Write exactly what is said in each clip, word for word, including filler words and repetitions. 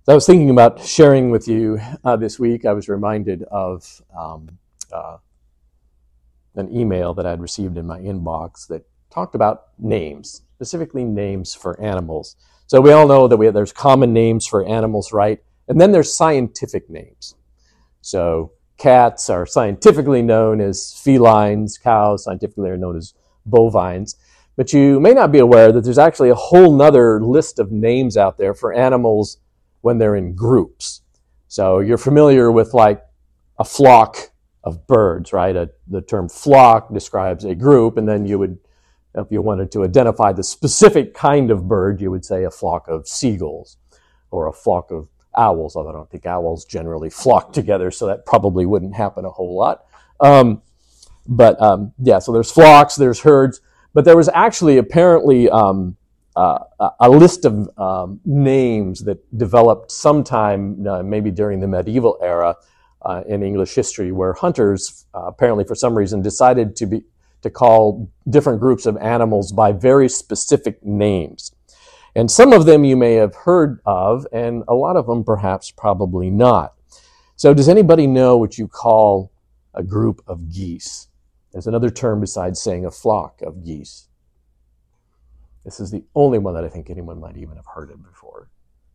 So I was thinking about sharing with you uh, this week. I was reminded of um, uh, an email that I'd received in my inbox that talked about names, specifically names for animals. So we all know that we have, there's common names for animals, right? And then there's scientific names. So cats are scientifically known as felines. Cows scientifically are known as bovines. But you may not be aware that there's actually a whole nother list of names out there for animals when they're in groups. So you're familiar with like a flock of birds, right? A, the term flock describes a group, and then you would, if you wanted to identify the specific kind of bird, you would say a flock of seagulls or a flock of owls, although I don't think owls generally flock together, so that probably wouldn't happen a whole lot. Um, but um, yeah, so there's flocks, there's herds, but there was actually apparently um, Uh, a list of um, names that developed sometime, uh, maybe during the medieval era uh, in English history, where hunters uh, apparently for some reason decided to be to call different groups of animals by very specific names. And some of them you may have heard of, and a lot of them perhaps probably not. So does anybody know what you call a group of geese? There's another term besides saying a flock of geese. This is the only one that I think anyone might even have heard of before.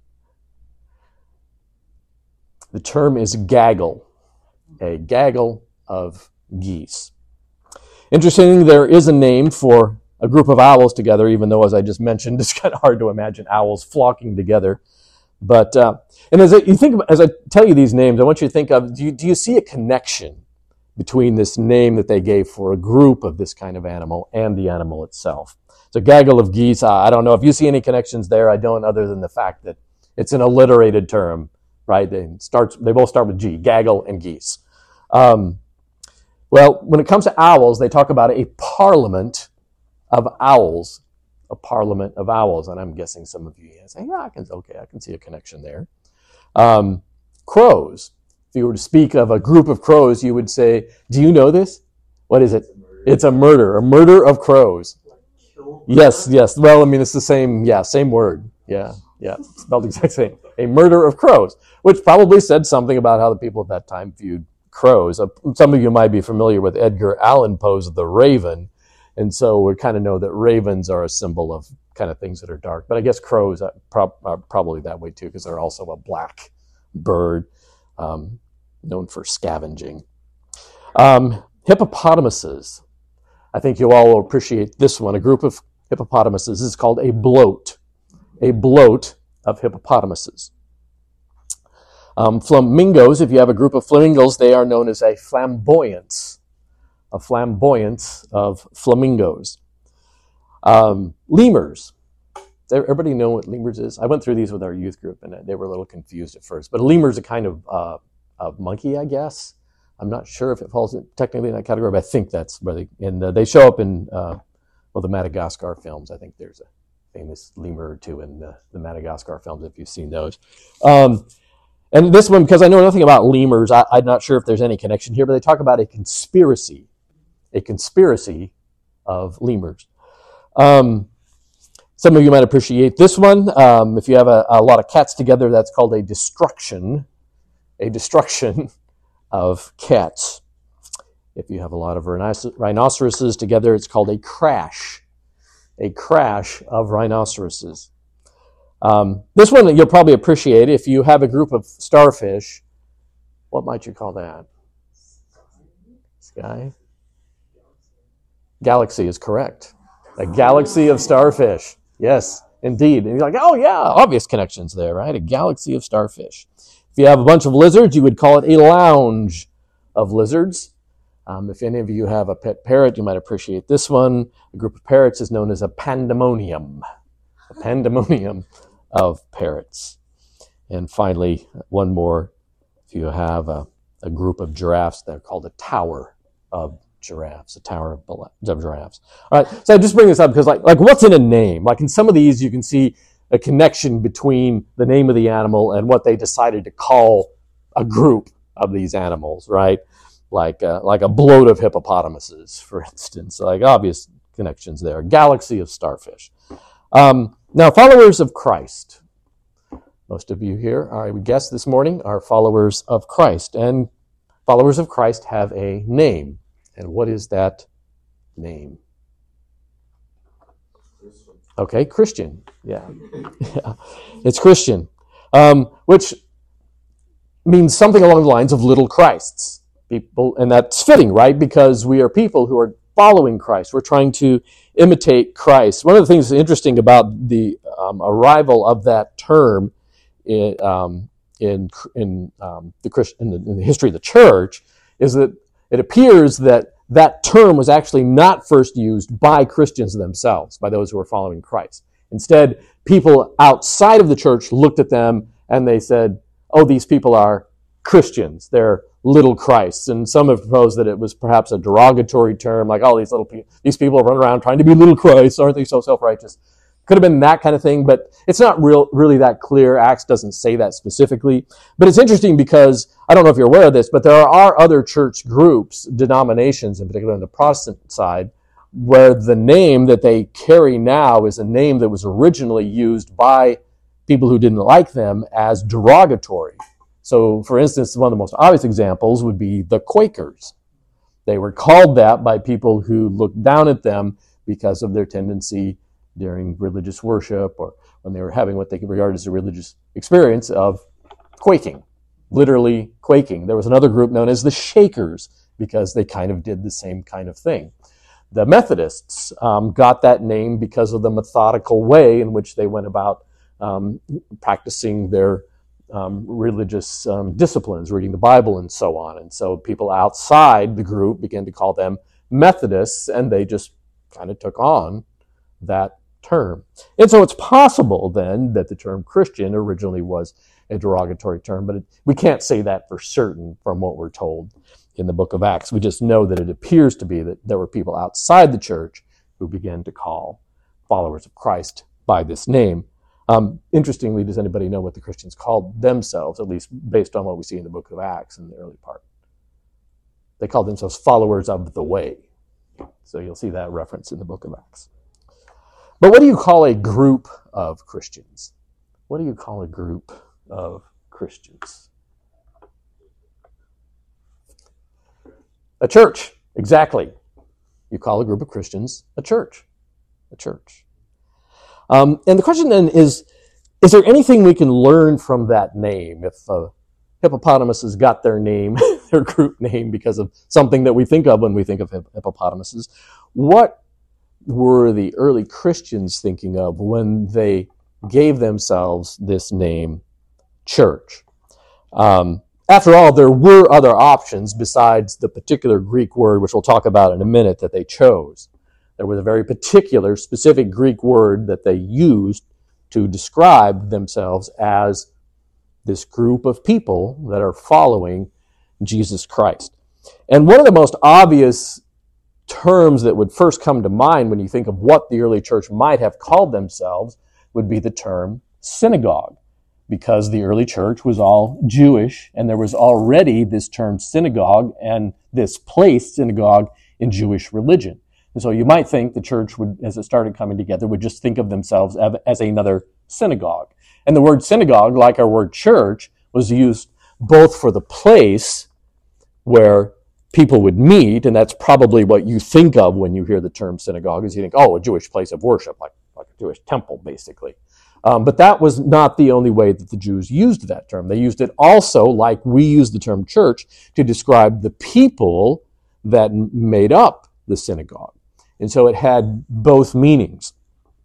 The term is gaggle, a gaggle of geese. Interestingly, there is a name for a group of owls together, even though, as I just mentioned, it's kind of hard to imagine owls flocking together. But, uh, and as I, you think, as I tell you these names, I want you to think of, do you, do you see a connection between this name that they gave for a group of this kind of animal and the animal itself? So gaggle of geese, uh, I don't know if you see any connections there. I don't, other than the fact that it's an alliterated term, right? They, starts, they both start with G, gaggle and geese. Um, well, when it comes to owls, they talk about a parliament of owls, a parliament of owls. And I'm guessing some of you say, yeah, I can, okay, I can see a connection there. Um, crows. If you were to speak of a group of crows, you would say, do you know this? What is it? It's a murder, a murder of crows. Yes, yes. Well, I mean, it's the same, yeah, same word. Yeah, yeah, spelled the exact same. A murder of crows, which probably said something about how the people at that time viewed crows. Uh, some of you might be familiar with Edgar Allan Poe's The Raven, and so we kind of know that ravens are a symbol of kind of things that are dark. But I guess crows are, pro- are probably that way too, because they're also a black bird, um, known for scavenging. Um, hippopotamuses. I think you all will appreciate this one. A group of hippopotamuses is called a bloat. A bloat of hippopotamuses. Um, flamingos, if you have a group of flamingos, they are known as a flamboyance. A flamboyance of flamingos. Um, lemurs. Does everybody know what lemurs is? I went through these with our youth group, and they were a little confused at first. But a lemur is a kind of, uh, of monkey, I guess. I'm not sure if it falls in, technically in that category, but I think that's where they, and uh, they show up in, uh, well, the Madagascar films. I think there's a famous lemur or two in the, the Madagascar films, if you've seen those. Um, and this one, because I know nothing about lemurs, I, I'm not sure if there's any connection here, but they talk about a conspiracy, a conspiracy of lemurs. Um, some of you might appreciate this one. Um, if you have a, a lot of cats together, that's called a destruction, a destruction of cats. If you have a lot of rhinoceroses together, it's called a crash, a crash of rhinoceroses. Um, this one you'll probably appreciate. If you have a group of starfish, what might you call that? Sky? Galaxy is correct. A galaxy of starfish. Yes, indeed. And you're like, oh yeah, obvious connections there, right? A galaxy of starfish. If you have a bunch of lizards, you would call it a lounge of lizards. Um, if any of you have a pet parrot, you might appreciate this one. A group of parrots is known as a pandemonium. A pandemonium of parrots. And finally, one more. If you have a, a group of giraffes, they're called a tower of giraffes, a tower of, of giraffes. All right, so I just bring this up because like, like what's in a name? Like in some of these, you can see a connection between the name of the animal and what they decided to call a group of these animals, right? Like a, like a bloat of hippopotamuses, for instance. Like obvious connections there. A galaxy of starfish. Um, now, followers of Christ. Most of you here, I would guess this morning, are followers of Christ. And followers of Christ have a name. And what is that name? Okay, Christian. Yeah. yeah. It's Christian. Um, which means something along the lines of little Christs. People, and that's fitting, right? Because we are people who are following Christ. We're trying to imitate Christ. One of the things that's interesting about the um, arrival of that term in um, in in um, the Christ, in the, in the history of the church is that it appears that that term was actually not first used by Christians themselves, by those who were following Christ. Instead, people outside of the church looked at them and they said, "Oh, these people are Christians. They're little Christs." And some have proposed that it was perhaps a derogatory term, like, "Oh, these little pe- these people run around trying to be little Christs. Aren't they so self-righteous?" Could have been that kind of thing, but it's not real, really that clear. Acts doesn't say that specifically. But it's interesting because, I don't know if you're aware of this, but there are other church groups, denominations, in particular on the Protestant side, where the name that they carry now is a name that was originally used by people who didn't like them as derogatory. So, for instance, one of the most obvious examples would be the Quakers. They were called that by people who looked down at them because of their tendency during religious worship or when they were having what they could regard as a religious experience of quaking, literally quaking. There was another group known as the Shakers because they kind of did the same kind of thing. The Methodists um, got that name because of the methodical way in which they went about um, practicing their um, religious um, disciplines, reading the Bible and so on. And so people outside the group began to call them Methodists, and they just kind of took on that term. And so it's possible then that the term Christian originally was a derogatory term, but it, we can't say that for certain from what we're told in the book of Acts. We just know that it appears to be that there were people outside the church who began to call followers of Christ by this name. Um, interestingly, does anybody know what the Christians called themselves, at least based on what we see in the book of Acts in the early part? They called themselves followers of the way. So you'll see that reference in the book of Acts. But what do you call a group of Christians? What do you call a group of Christians? A church, exactly. You call a group of Christians a church. A church. Um, and the question then is, is there anything we can learn from that name? If uh, hippopotamuses got their name, their group name, because of something that we think of when we think of hippopotamuses, what were the early Christians thinking of when they gave themselves this name, church? Um, after all, there were other options besides the particular Greek word, which we'll talk about in a minute, that they chose. There was a very particular, specific Greek word that they used to describe themselves as this group of people that are following Jesus Christ. And one of the most obvious terms that would first come to mind when you think of what the early church might have called themselves would be the term synagogue, because the early church was all Jewish, and there was already this term synagogue and this place, synagogue, in Jewish religion. And so you might think the church would, as it started coming together, would just think of themselves as another synagogue. And the word synagogue, like our word church, was used both for the place where people would meet, and that's probably what you think of when you hear the term synagogue, is you think, oh, a Jewish place of worship, like, like a Jewish temple, basically. Um, but that was not the only way that the Jews used that term. They used it also, like we use the term church, to describe the people that made up the synagogue. And so it had both meanings.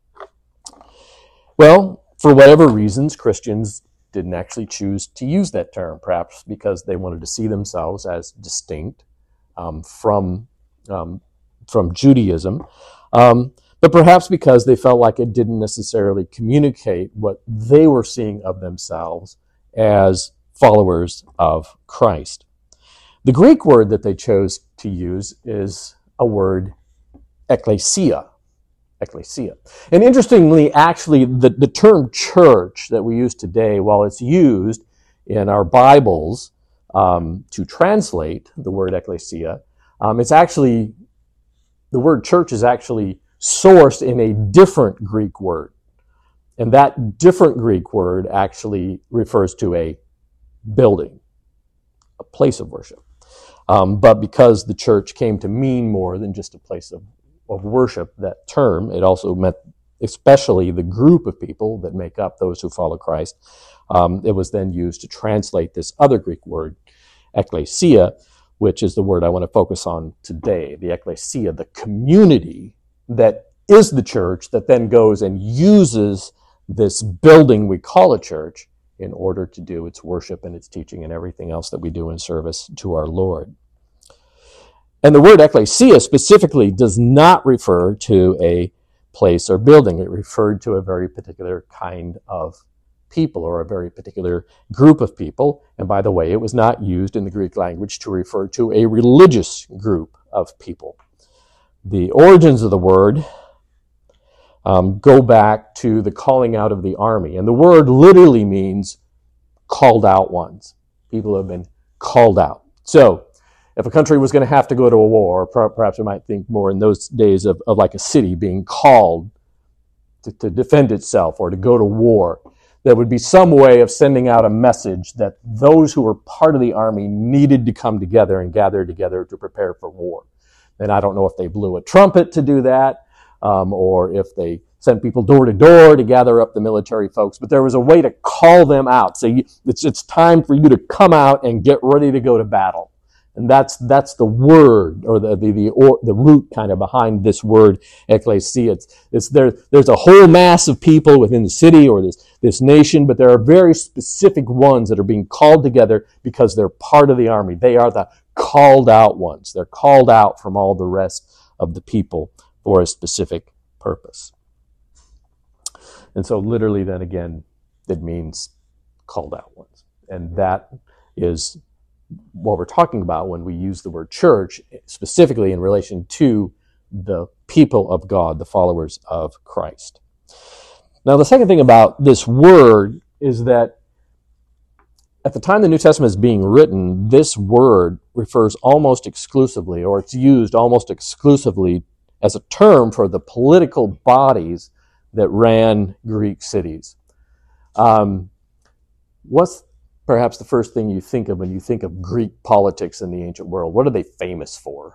Well, for whatever reasons, Christians didn't actually choose to use that term, perhaps because they wanted to see themselves as distinct um, from, um, from Judaism, um, but perhaps because they felt like it didn't necessarily communicate what they were seeing of themselves as followers of Christ. The Greek word that they chose to use is a word, ekklesia. Ecclesia. And interestingly, actually, the, the term church that we use today, while it's used in our Bibles um, to translate the word ecclesia, um, it's actually, the word church is actually sourced in a different Greek word. And that different Greek word actually refers to a building, a place of worship. Um, but because the church came to mean more than just a place of, of worship, that term, it also meant especially the group of people that make up those who follow Christ. Um, it was then used to translate this other Greek word, ekklesia, which is the word I want to focus on today. The ekklesia, the community that is the church that then goes and uses this building we call a church in order to do its worship and its teaching and everything else that we do in service to our Lord. And the word ekklesia specifically does not refer to a place or building. It referred to a very particular kind of people or a very particular group of people. And by the way, it was not used in the Greek language to refer to a religious group of people. The origins of the word um, go back to the calling out of the army. And the word literally means called out ones. People have been called out. So if a country was going to have to go to a war, or perhaps we might think more in those days of, of like a city being called to, to defend itself or to go to war, there would be some way of sending out a message that those who were part of the army needed to come together and gather together to prepare for war. And I don't know if they blew a trumpet to do that, um, or if they sent people door to door to gather up the military folks, but there was a way to call them out. So you, it's, it's time for you to come out and get ready to go to battle. And that's that's the word, or the the the, or, the root kind of behind this word, ekklesia. It's, it's there. There's a whole mass of people within the city or this this nation, but there are very specific ones that are being called together because they're part of the army. They are the called out ones. They're called out from all the rest of the people for a specific purpose. And so, literally, then again, it means called out ones, and that is what we're talking about when we use the word church, specifically in relation to the people of God, the followers of Christ. Now, the second thing about this word is that at the time the New Testament is being written, this word refers almost exclusively, or it's used almost exclusively as a term for the political bodies that ran Greek cities. Um, what's perhaps the first thing you think of when you think of Greek politics in the ancient world? What are they famous for?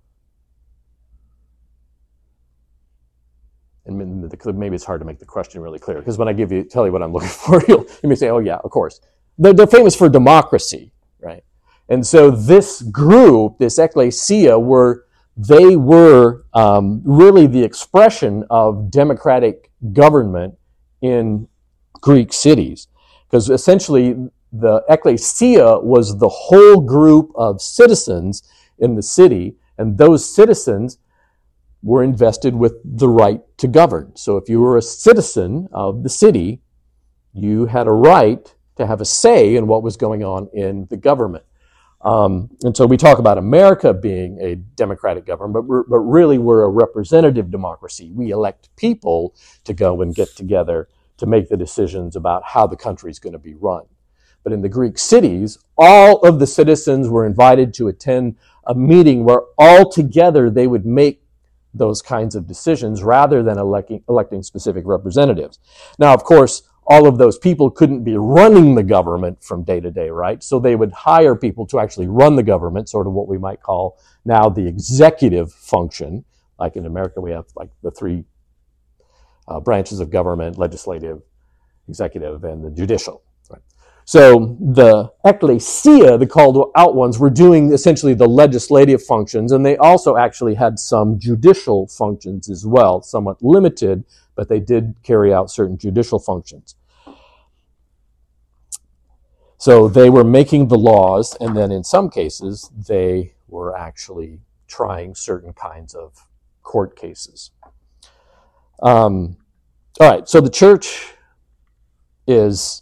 And maybe it's hard to make the question really clear, because when I give you, tell you what I'm looking for, you'll, you may say, oh yeah, of course. They're, they're famous for democracy, right? And so this group, this ekklesia, were, they were um, really the expression of democratic government in Greek cities. Because essentially, the ekklesia was the whole group of citizens in the city, and those citizens were invested with the right to govern. So if you were a citizen of the city, you had a right to have a say in what was going on in the government. Um, and so we talk about America being a democratic government, but, we're, but really we're a representative democracy. We elect people to go and get together to make the decisions about how the country is going to be run. But in the Greek cities, all of the citizens were invited to attend a meeting where all together they would make those kinds of decisions rather than electing, electing specific representatives. Now, of course, all of those people couldn't be running the government from day to day, right? So they would hire people to actually run the government, sort of what we might call now the executive function. Like in America, we have like the three uh, branches of government: legislative, executive, and the judicial. Right? So the ekklesia, the called out ones, were doing essentially the legislative functions, and they also actually had some judicial functions as well, somewhat limited, but they did carry out certain judicial functions. So they were making the laws, and then in some cases, they were actually trying certain kinds of court cases. Um, all right, so the church is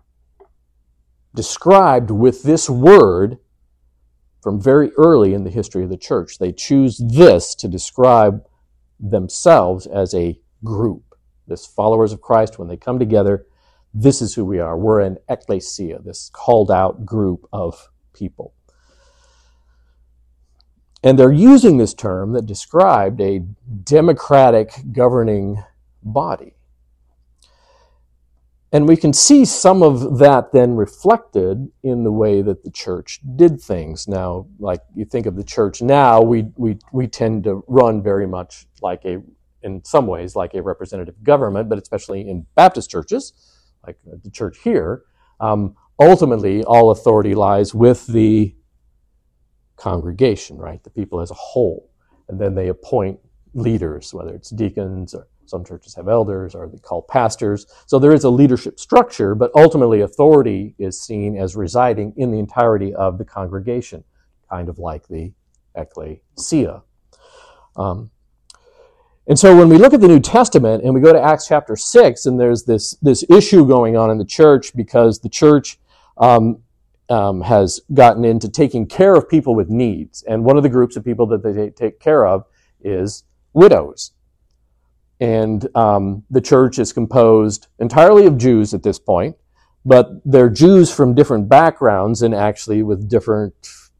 described with this word from very early in the history of the church. They choose this to describe themselves as a group. This followers of Christ, when they come together, this is who we are. We're an ekklesia, this called out group of people. And they're using this term that described a democratic governing body. And we can see some of that then reflected in the way that the church did things. Now, like you think of the church now, we we we tend to run very much like a, in some ways, like a representative government, but especially in Baptist churches, like the church here, um, ultimately all authority lies with the congregation, right? The people as a whole. And then they appoint leaders, whether it's deacons or some churches have elders or they call pastors. So there is a leadership structure, but ultimately authority is seen as residing in the entirety of the congregation, kind of like the ecclesia. Um, and so when we look at the New Testament and we go to Acts chapter six, and there's this, this issue going on in the church because the church um, um, has gotten into taking care of people with needs. And one of the groups of people that they take care of is widows. And um, the church is composed entirely of Jews at this point, but they're Jews from different backgrounds and actually with different,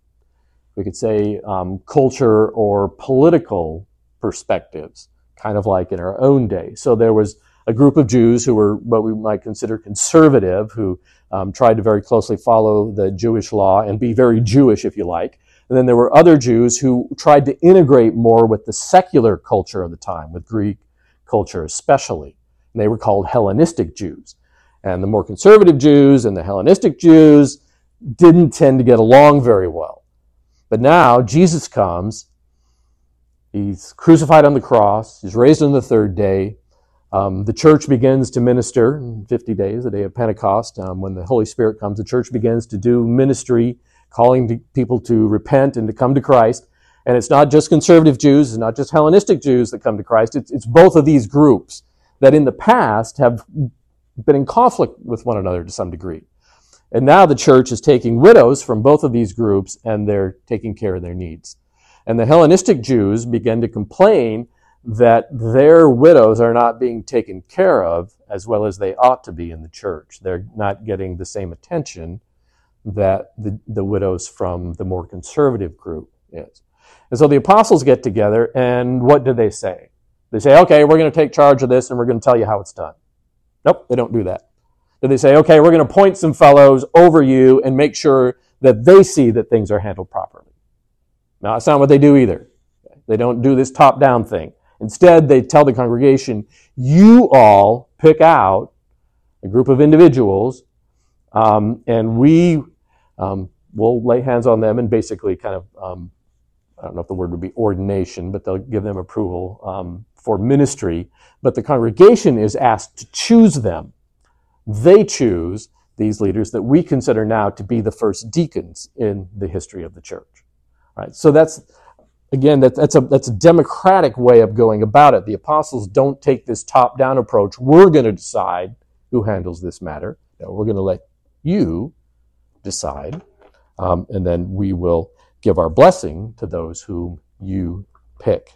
we could say, um, culture or political perspectives, kind of like in our own day. So there was a group of Jews who were what we might consider conservative, who um, tried to very closely follow the Jewish law and be very Jewish, if you like. And then there were other Jews who tried to integrate more with the secular culture of the time, with Greek culture especially. And they were called Hellenistic Jews. And the more conservative Jews and the Hellenistic Jews didn't tend to get along very well. But now Jesus comes, he's crucified on the cross, he's raised on the third day. Um, the church begins to minister in fifty days, the day of Pentecost. Um, when the Holy Spirit comes, the church begins to do ministry, calling to people to repent and to come to Christ. And it's not just conservative Jews, it's not just Hellenistic Jews that come to Christ. It's, it's both of these groups that in the past have been in conflict with one another to some degree. And now the church is taking widows from both of these groups and they're taking care of their needs. And the Hellenistic Jews begin to complain that their widows are not being taken care of as well as they ought to be in the church. They're not getting the same attention that the, the widows from the more conservative group is. And so the apostles get together, and what do they say? They say, okay, we're going to take charge of this, and we're going to tell you how it's done. Nope, they don't do that. Do they say, okay, we're going to appoint some fellows over you and make sure that they see that things are handled properly? No, that's not what they do either. They don't do this top-down thing. Instead, they tell the congregation, you all pick out a group of individuals, um, and we um, will lay hands on them and basically kind of um, I don't know if the word would be ordination, but they'll give them approval um, for ministry. But the congregation is asked to choose them. They choose these leaders that we consider now to be the first deacons in the history of the church. Right? So that's, again, that, that's a that's a democratic way of going about it. The apostles don't take this top-down approach. We're going to decide who handles this matter. No, we're going to let you decide, um, and then we will give our blessing to those whom you pick.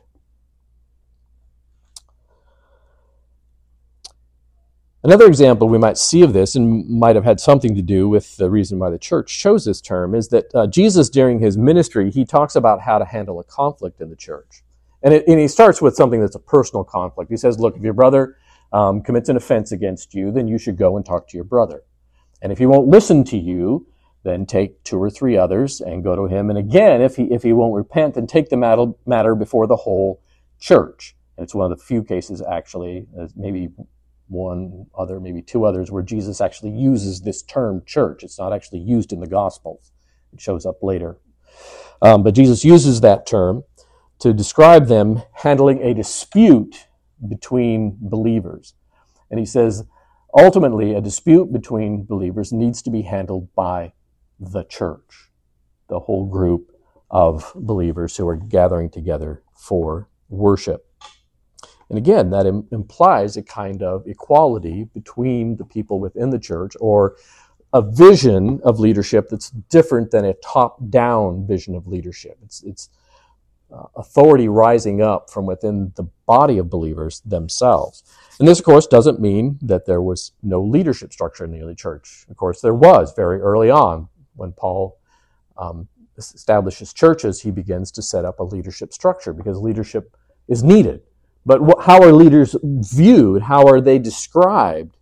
Another example we might see of this, and might have had something to do with the reason why the church chose this term, is that uh, Jesus, during his ministry, he talks about how to handle a conflict in the church. And, it, and he starts with something that's a personal conflict. He says, look, if your brother um, commits an offense against you, then you should go and talk to your brother. And if he won't listen to you, then take two or three others and go to him. And again, if he if he won't repent, then take the matter, matter before the whole church. And it's one of the few cases, actually, maybe one other, maybe two others, where Jesus actually uses this term church. It's not actually used in the Gospels. It shows up later. Um, but Jesus uses that term to describe them handling a dispute between believers. And he says, ultimately, a dispute between believers needs to be handled by the church, the whole group of believers who are gathering together for worship. And again, that im- implies a kind of equality between the people within the church, or a vision of leadership that's different than a top-down vision of leadership. It's, it's uh, authority rising up from within the body of believers themselves. And this, of course, doesn't mean that there was no leadership structure in the early church. Of course, there was very early on. When Paul um, establishes churches, he begins to set up a leadership structure because leadership is needed. But wh- how are leaders viewed? How are they described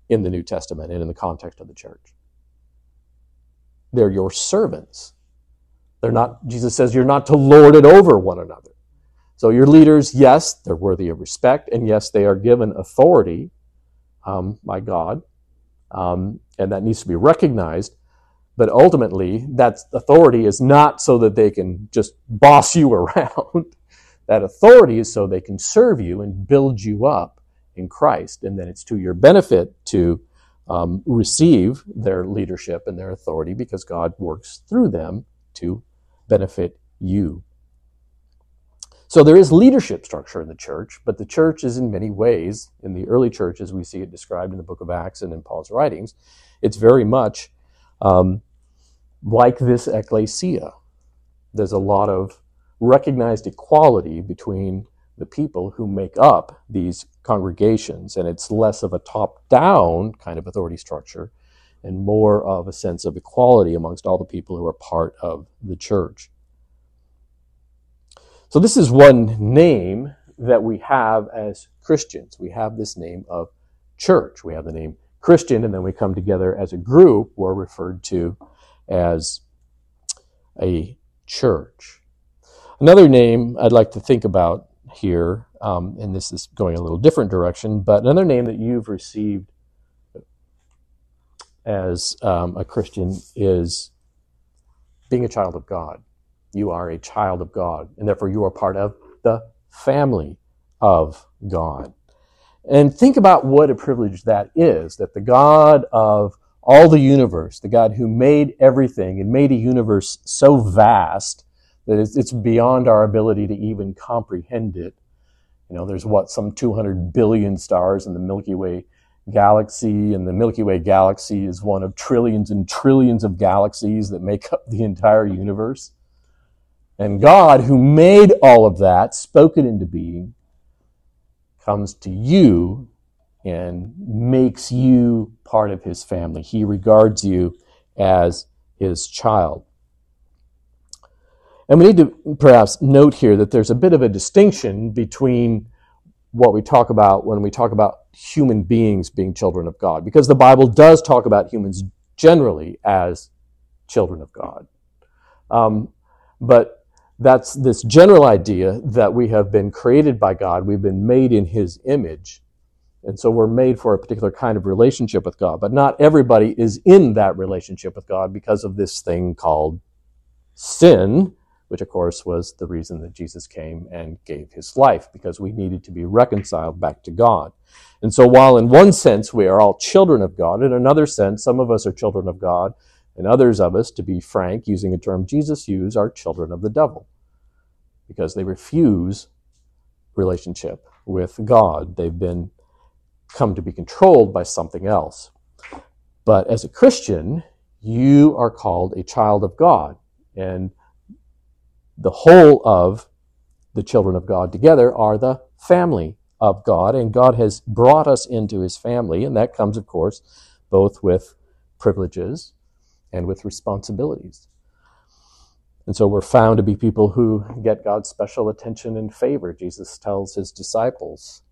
in the New Testament and in the context of the church. They're your servants. They're not, Jesus says, you're not to lord it over one another. So your leaders, yes, they're worthy of respect, and yes, they are given authority um, by God, um, and that needs to be recognized. But ultimately, that authority is not so that they can just boss you around. That authority is so they can serve you and build you up in Christ, and then it's to your benefit to um, receive their leadership and their authority because God works through them to benefit you. So there is leadership structure in the church, but the church is in many ways, in the early church as we see it described in the book of Acts and in Paul's writings, it's very much um, like this ecclesia. There's a lot of recognized equality between the people who make up these congregations, and it's less of a top-down kind of authority structure and more of a sense of equality amongst all the people who are part of the church. So this is one name that we have as Christians. We have this name of church. We have the name Christian, and then we come together as a group. We're referred to as a church. Another name I'd like to think about here, um, and this is going a little different direction, but another name that you've received as um, a Christian is being a child of God. You are a child of God, and therefore you are part of the family of God. And think about what a privilege that is, that the God of all the universe, the God who made everything and made a universe so vast that it's beyond our ability to even comprehend it. You know, there's what, some two hundred billion stars in the Milky Way galaxy, and the Milky Way galaxy is one of trillions and trillions of galaxies that make up the entire universe. And God, who made all of that, spoke it into being, comes to you and makes you part of his family. He regards you as his child. And we need to perhaps note here that there's a bit of a distinction between what we talk about when we talk about human beings being children of God, because the Bible does talk about humans generally as children of God. Um, but that's this general idea that we have been created by God, we've been made in his image, and so we're made for a particular kind of relationship with God. But not everybody is in that relationship with God because of this thing called sin, which of course was the reason that Jesus came and gave his life, because we needed to be reconciled back to God. And so while in one sense we are all children of God, in another sense some of us are children of God, and others of us, to be frank, using a term Jesus used, are children of the devil, because they refuse relationship with God. They've been come to be controlled by something else. But as a Christian, you are called a child of God, and the whole of the children of God together are the family of God, and God has brought us into his family, and that comes, of course, both with privileges and with responsibilities. And so we're found to be people who get God's special attention and favor. Jesus tells his disciples,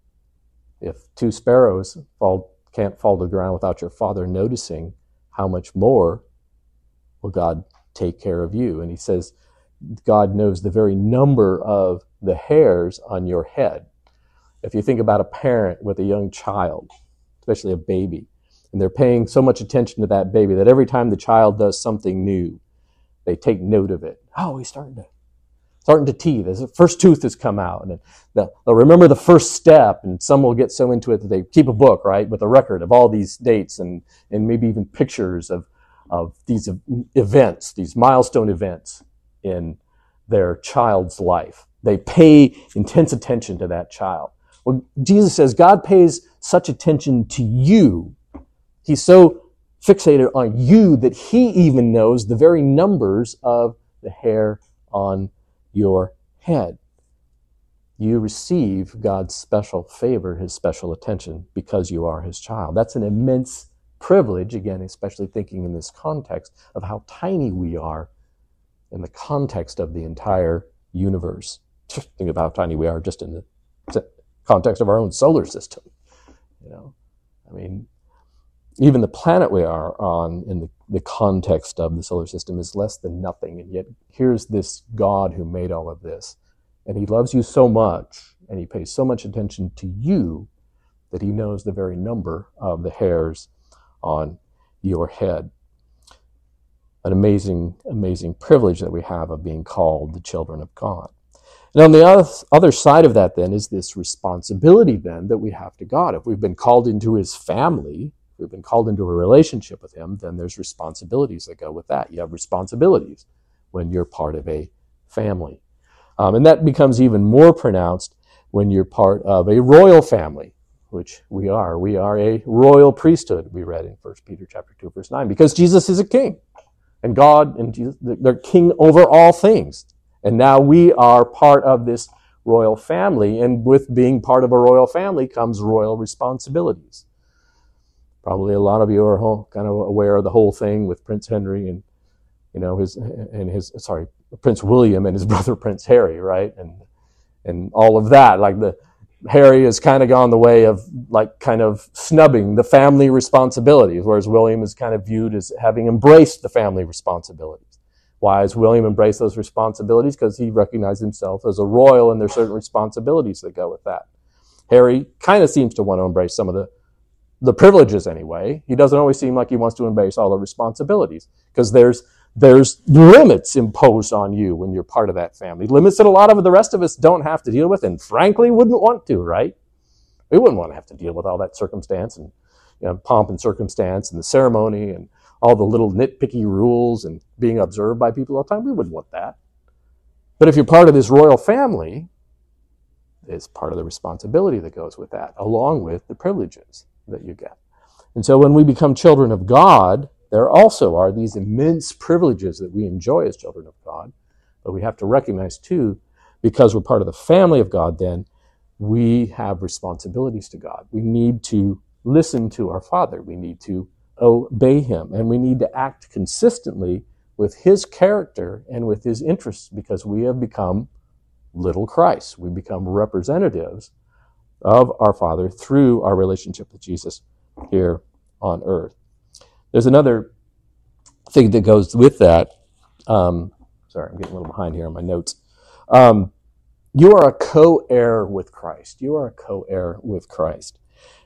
if two sparrows fall, can't fall to the ground without your Father noticing, how much more will God take care of you? And he says, God knows the very number of the hairs on your head. If you think about a parent with a young child, especially a baby, and they're paying so much attention to that baby that every time the child does something new, they take note of it. Oh, he's starting to starting to teeth. The first tooth has come out, and they'll, they'll remember the first step. And some will get so into it that they keep a book, right, with a record of all these dates and and maybe even pictures of of these events, these milestone events in their child's life. They pay intense attention to that child. Well, Jesus says God pays such attention to you. He's so fixated on you that he even knows the very numbers of the hair on your head. You receive God's special favor, his special attention, because you are his child. That's an immense privilege, again, especially thinking in this context of how tiny we are in the context of the entire universe. Think of how tiny we are just in the context of our own solar system. You know, I mean, Even the planet we are on in the, the context of the solar system is less than nothing. And yet here's this God who made all of this. And he loves you so much, and he pays so much attention to you, that he knows the very number of the hairs on your head. An amazing, amazing privilege that we have of being called the children of God. And on the other side of that then is this responsibility then that we have to God. If we've been called into his family, if we've been called into a relationship with him, then there's responsibilities that go with that. You have responsibilities when you're part of a family. Um, and that becomes even more pronounced when you're part of a royal family, which we are. We are a royal priesthood, we read in First Peter chapter two, verse nine, because Jesus is a king. And God and Jesus, they're king over all things. And now we are part of this royal family. And with being part of a royal family comes royal responsibilities. Probably a lot of you are whole, kind of aware of the whole thing with Prince Henry and, you know, his, and his, sorry, Prince William and his brother Prince Harry, right? And, and all of that. Like the, Harry has kind of gone the way of like kind of snubbing the family responsibilities, whereas William is kind of viewed as having embraced the family responsibilities. Why has William embraced those responsibilities? Because he recognized himself as a royal, and there's certain responsibilities that go with that. Harry kind of seems to want to embrace some of the, the privileges anyway. He doesn't always seem like he wants to embrace all the responsibilities, because there's There's limits imposed on you when you're part of that family. Limits that a lot of the rest of us don't have to deal with, and frankly wouldn't want to, right? We wouldn't want to have to deal with all that circumstance and, you know, pomp and circumstance and the ceremony and all the little nitpicky rules and being observed by people all the time. We wouldn't want that. But if you're part of this royal family, it's part of the responsibility that goes with that, along with the privileges that you get. And so when we become children of God, there also are these immense privileges that we enjoy as children of God, but we have to recognize too, because we're part of the family of God, then we have responsibilities to God. We need to listen to our Father. We need to obey him, and we need to act consistently with his character and with his interests, because we have become little Christ. We become representatives of our Father through our relationship with Jesus here on earth. There's another thing that goes with that. Um, sorry, I'm getting a little behind here on my notes. Um, you are a co-heir with Christ. You are a co-heir with Christ.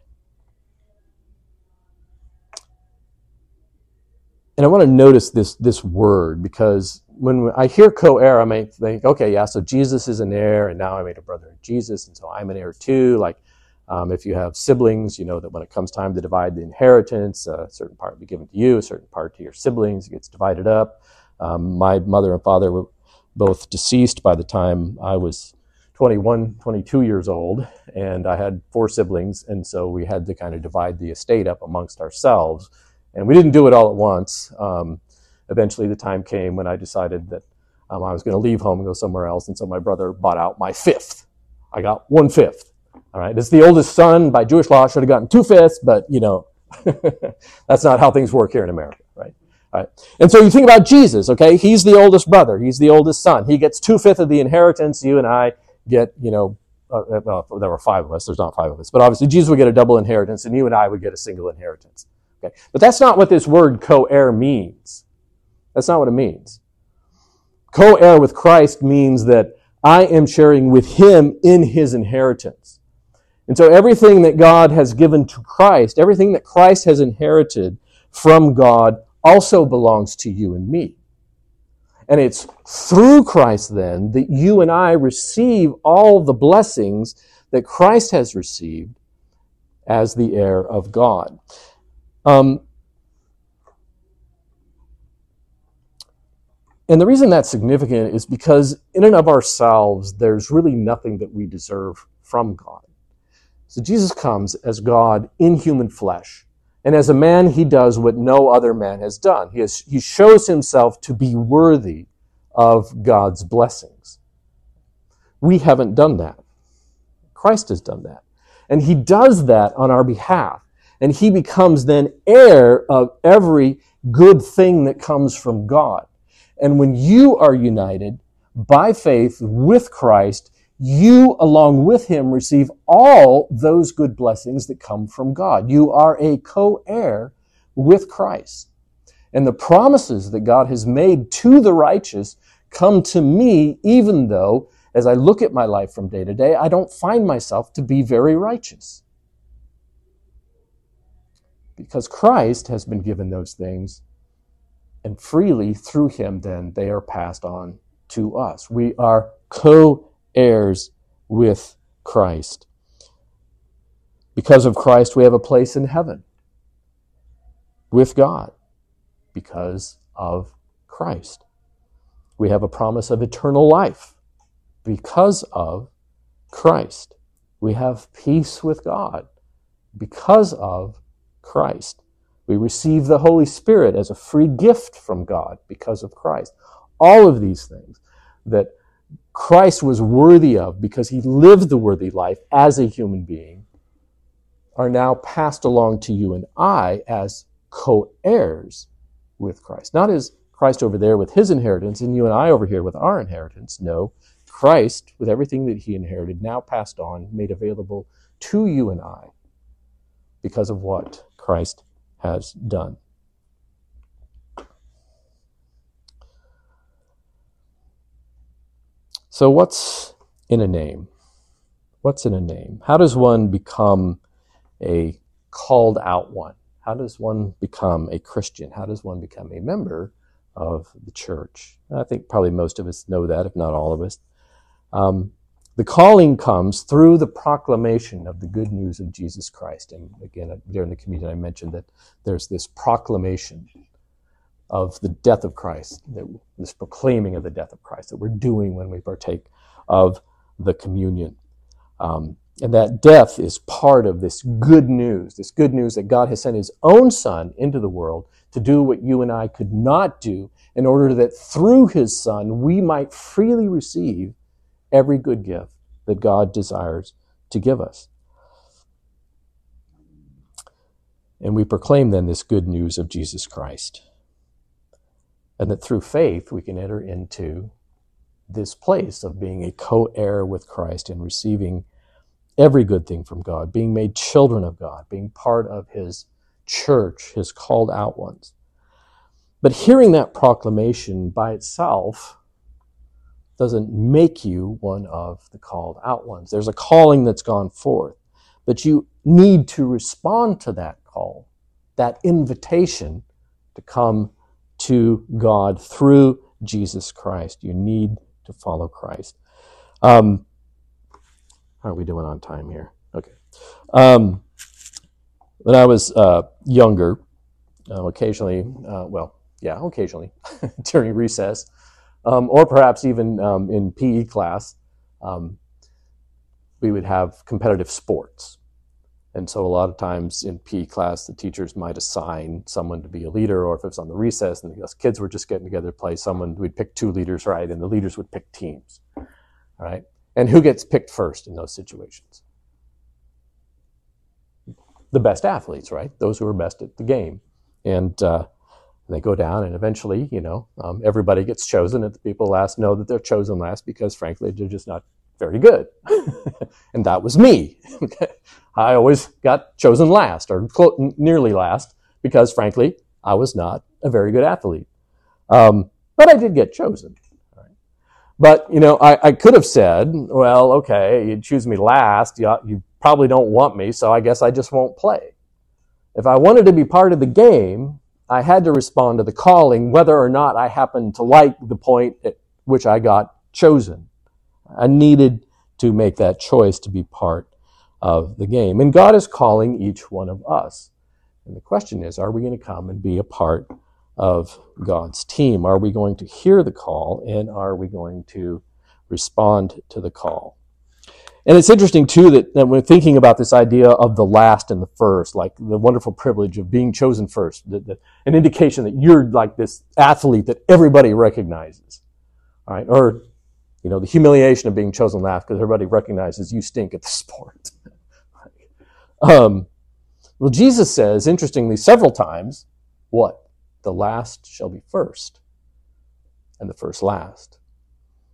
And I want to notice this, this word, because when I hear co-heir, I may think, okay, yeah, so Jesus is an heir, and now I made a brother of Jesus, and so I'm an heir too. Like, Um, if you have siblings, you know that when it comes time to divide the inheritance, a certain part will be given to you, a certain part to your siblings. It gets divided up. Um, my mother and father were both deceased by the time I was twenty-one, twenty-two years old, and I had four siblings, and so we had to kind of divide the estate up amongst ourselves. And we didn't do it all at once. Um, eventually the time came when I decided that um, I was going to leave home and go somewhere else, and so my brother bought out my fifth. I got one-fifth. All right, it's the oldest son. By Jewish law, should have gotten two-fifths, but, you know, that's not how things work here in America, right? All right. And so you think about Jesus, okay? He's the oldest brother. He's the oldest son. He gets two-fifths of the inheritance. You and I get, you know, uh, well, there were five of us. There's not five of us. But obviously, Jesus would get a double inheritance, and you and I would get a single inheritance. Okay? But that's not what this word co-heir means. That's not what it means. Co-heir with Christ means that I am sharing with him in his inheritance. And so everything that God has given to Christ, everything that Christ has inherited from God also belongs to you and me. And it's through Christ then that you and I receive all the blessings that Christ has received as the heir of God. Um, and the reason that's significant is because in and of ourselves, there's really nothing that we deserve from God. So Jesus comes as God in human flesh. And as a man, he does what no other man has done. He, has, he shows himself to be worthy of God's blessings. We haven't done that. Christ has done that. And he does that on our behalf. And he becomes then heir of every good thing that comes from God. And when you are united by faith with Christ, you, along with him, receive all those good blessings that come from God. You are a co-heir with Christ. And the promises that God has made to the righteous come to me, even though, as I look at my life from day to day, I don't find myself to be very righteous. Because Christ has been given those things, and freely through him, then, they are passed on to us. We are co-heirs with Christ. Because of Christ, we have a place in heaven with God. Because of Christ. We have a promise of eternal life because of Christ. We have peace with God because of Christ. We receive the Holy Spirit as a free gift from God because of Christ. All of these things that Christ was worthy of because he lived the worthy life as a human being are now passed along to you and I as co-heirs with Christ. Not as Christ over there with his inheritance and you and I over here with our inheritance. No, Christ, with everything that he inherited, now passed on, made available to you and I because of what Christ has done. So what's in a name? What's in a name? How does one become a called out one? How does one become a Christian? How does one become a member of the church? I think probably most of us know that, if not all of us. Um, the calling comes through the proclamation of the good news of Jesus Christ. And again, during the communion, I mentioned that there's this proclamation of the death of Christ, this proclaiming of the death of Christ that we're doing when we partake of the communion. Um, And that death is part of this good news, this good news that God has sent his own Son into the world to do what you and I could not do, in order that through his Son we might freely receive every good gift that God desires to give us. And we proclaim then this good news of Jesus Christ. And that through faith we can enter into this place of being a co-heir with Christ and receiving every good thing from God, being made children of God, being part of his church, his called out ones. But hearing that proclamation by itself doesn't make you one of the called out ones. There's a calling that's gone forth, but you need to respond to that call, that invitation to come to God through Jesus Christ. You need to follow Christ. Um, How are we doing on time here? Okay. Um, when I was uh, younger, uh, occasionally, uh, well, yeah, occasionally, during recess, um, or perhaps even um, in P E class, um, we would have competitive sports. And so a lot of times in P E class, the teachers might assign someone to be a leader, or if it was on the recess and the kids were just getting together to play, someone, we'd pick two leaders, right? And the leaders would pick teams, all right? And who gets picked first in those situations? The best athletes, right? Those who are best at the game. And uh, they go down, and eventually, you know, um, everybody gets chosen, and the people last know that they're chosen last because, frankly, they're just not very good. And that was me. I always got chosen last, or clo- nearly last, because, frankly, I was not a very good athlete. Um, but I did get chosen. But, you know, I, I could have said, well, okay, you choose me last, you, you probably don't want me, so I guess I just won't play. If I wanted to be part of the game, I had to respond to the calling, whether or not I happened to like the point at which I got chosen. I needed to make that choice to be part of the game. And God is calling each one of us. And the question is, are we going to come and be a part of God's team? Are we going to hear the call, and are we going to respond to the call? And it's interesting, too, that, that when thinking about this idea of the last and the first, like the wonderful privilege of being chosen first, the, the, an indication that you're like this athlete that everybody recognizes, all right? Or, you know, the humiliation of being chosen last because everybody recognizes you stink at the sport. um, well, Jesus says, interestingly, several times, what? The last shall be first, and the first last.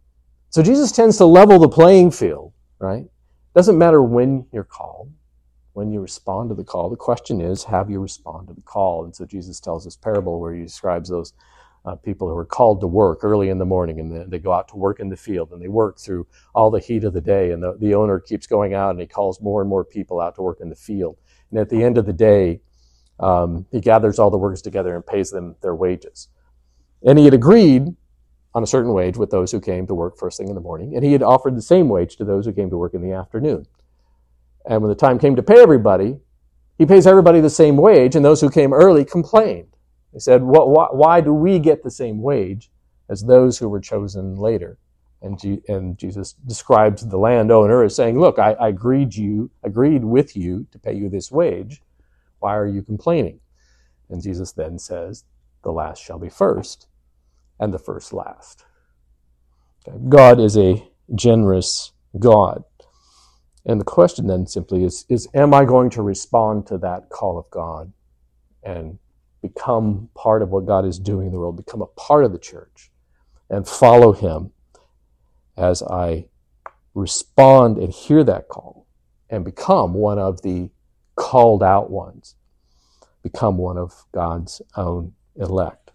So Jesus tends to level the playing field, right? Doesn't matter when you're called when you respond to the call. The question is, have you responded to the call? And so Jesus tells this parable where he describes those uh, people who are called to work early in the morning, and they, they go out to work in the field, and they work through all the heat of the day, and the, the owner keeps going out, and he calls more and more people out to work in the field. And at the end of the day, um, he gathers all the workers together and pays them their wages. And he had agreed on a certain wage with those who came to work first thing in the morning, and he had offered the same wage to those who came to work in the afternoon. And when the time came to pay everybody, he pays everybody the same wage, and those who came early complained. They said, what, why, why do we get the same wage as those who were chosen later? And, G- and Jesus describes the landowner as saying, look, I, I agreed you, agreed with you to pay you this wage. Why are you complaining? And Jesus then says, the last shall be first, and the first last. Okay. God is a generous God. And the question then simply is, is, am I going to respond to that call of God and become part of what God is doing in the world, become a part of the church, and follow him as I respond and hear that call and become one of the called out ones, become one of God's own elect.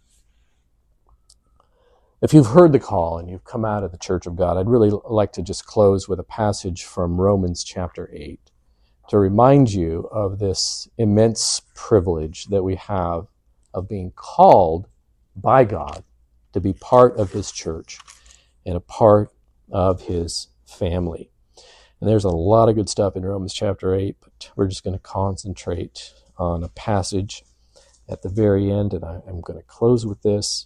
If you've heard the call and you've come out of the church of God, I'd really like to just close with a passage from Romans chapter eight to remind you of this immense privilege that we have of being called by God to be part of his church and a part of his family. And there's a lot of good stuff in Romans chapter eight, but we're just going to concentrate on a passage at the very end, and I, I'm going to close with this.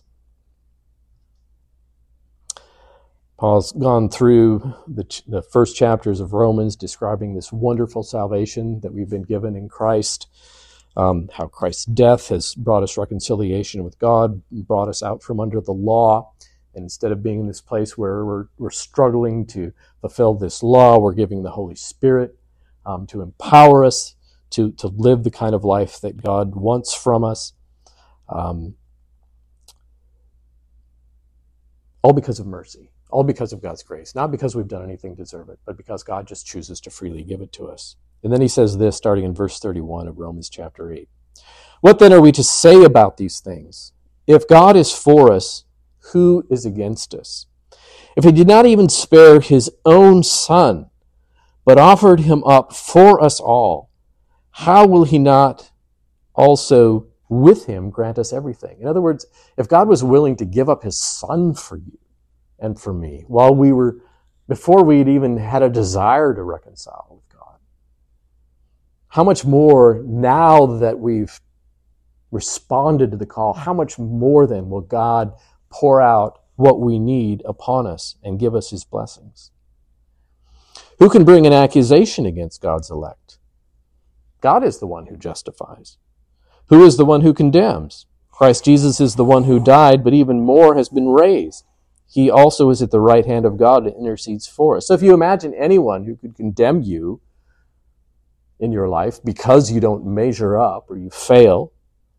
Paul's gone through the, the first chapters of Romans describing this wonderful salvation that we've been given in Christ, um, how Christ's death has brought us reconciliation with God, brought us out from under the law, and instead of being in this place where we're, we're struggling to fulfill this law, we're giving the Holy Spirit um, to empower us to, to live the kind of life that God wants from us. Um, all because of mercy. All because of God's grace, not because we've done anything to deserve it, but because God just chooses to freely give it to us. And then he says this, starting in verse thirty-one of Romans chapter eight. What then are we to say about these things? If God is for us, who is against us? If he did not even spare his own son, but offered him up for us all, how will he not also with him grant us everything? In other words, if God was willing to give up his son for you, and for me, while we were, before we'd even had a desire to reconcile with God, how much more now that we've responded to the call, how much more then will God pour out what we need upon us and give us his blessings? Who can bring an accusation against God's elect? God is the one who justifies. Who is the one who condemns? Christ Jesus is the one who died, but even more has been raised. He also is at the right hand of God and intercedes for us. So if you imagine anyone who could condemn you in your life because you don't measure up or you fail,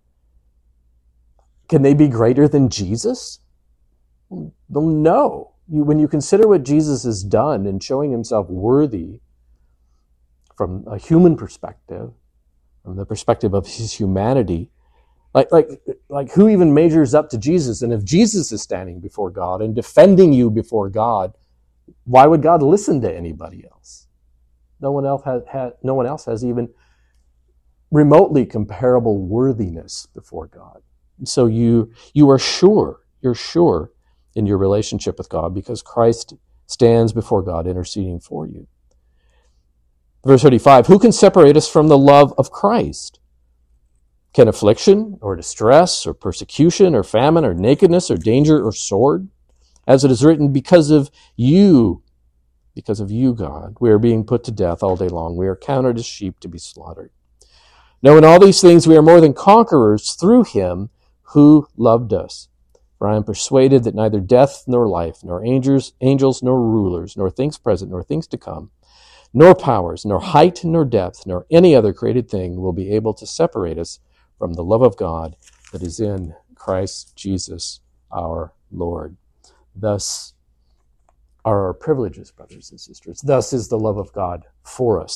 can they be greater than Jesus? Well, no. You, when you consider what Jesus has done in showing himself worthy from a human perspective, from the perspective of his humanity, Like, like, like who even measures up to Jesus? And if Jesus is standing before God and defending you before God, why would God listen to anybody else? No one else has, has, no one else has even remotely comparable worthiness before God. And so you, you are sure, you're sure in your relationship with God because Christ stands before God interceding for you. Verse thirty-five, who can separate us from the love of Christ? Can affliction or distress or persecution or famine or nakedness or danger or sword? As it is written, because of you, because of you, God, we are being put to death all day long. We are counted as sheep to be slaughtered. No, in all these things we are more than conquerors through him who loved us. For I am persuaded that neither death nor life, nor angels, angels nor rulers, nor things present, nor things to come, nor powers, nor height, nor depth, nor any other created thing will be able to separate us from the love of God that is in Christ Jesus our Lord. Thus are our privileges, brothers and sisters. Thus is the love of God for us.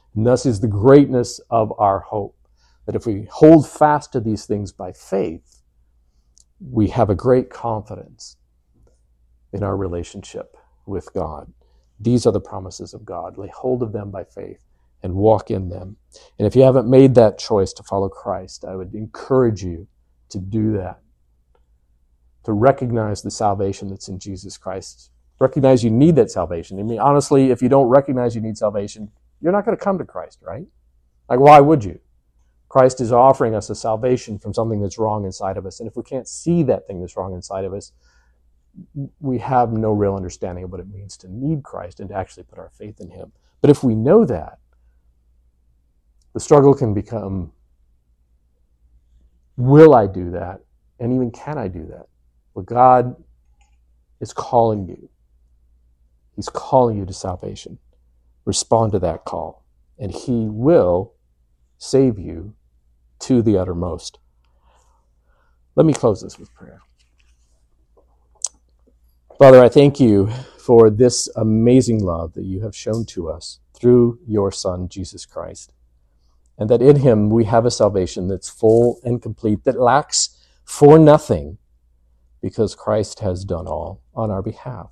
And thus is the greatness of our hope, that if we hold fast to these things by faith, we have a great confidence in our relationship with God. These are the promises of God. Lay hold of them by faith and walk in them. And if you haven't made that choice to follow Christ, I would encourage you to do that, to recognize the salvation that's in Jesus Christ. Recognize you need that salvation. I mean, honestly, if you don't recognize you need salvation, you're not going to come to Christ, right? Like, why would you? Christ is offering us a salvation from something that's wrong inside of us. And if we can't see that thing that's wrong inside of us, we have no real understanding of what it means to need Christ and to actually put our faith in him. But if we know that, the struggle can become, will I do that? And even can I do that? Well, God is calling you. He's calling you to salvation. Respond to that call, and he will save you to the uttermost. Let me close this with prayer. Father, I thank you for this amazing love that you have shown to us through your Son, Jesus Christ, and that in him we have a salvation that's full and complete, that lacks for nothing, because Christ has done all on our behalf.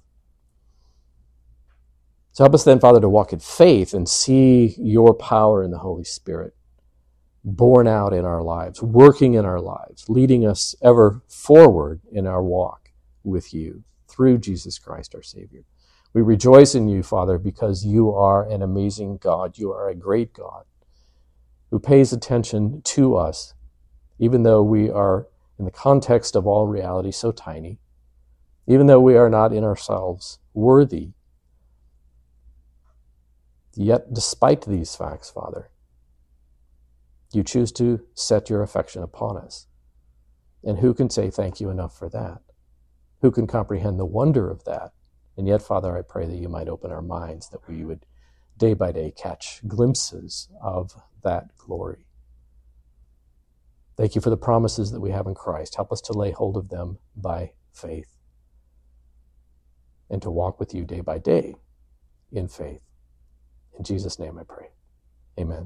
So help us then, Father, to walk in faith and see your power in the Holy Spirit born out in our lives, working in our lives, leading us ever forward in our walk with you through Jesus Christ, our Savior. We rejoice in you, Father, because you are an amazing God. You are a great God who pays attention to us, even though we are, in the context of all reality, so tiny, even though we are not in ourselves worthy. Yet, despite these facts, Father, you choose to set your affection upon us. And who can say thank you enough for that? Who can comprehend the wonder of that? And yet, Father, I pray that you might open our minds, that we would day by day catch glimpses of that glory. Thank you for the promises that we have in Christ. Help us to lay hold of them by faith and to walk with you day by day in faith. In Jesus' name I pray. Amen.